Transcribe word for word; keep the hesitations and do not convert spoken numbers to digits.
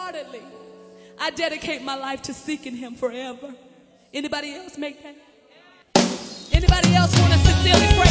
wholeheartedly. I dedicate my life to seeking him forever. Anybody else make that? Anybody else want to sincerely pray?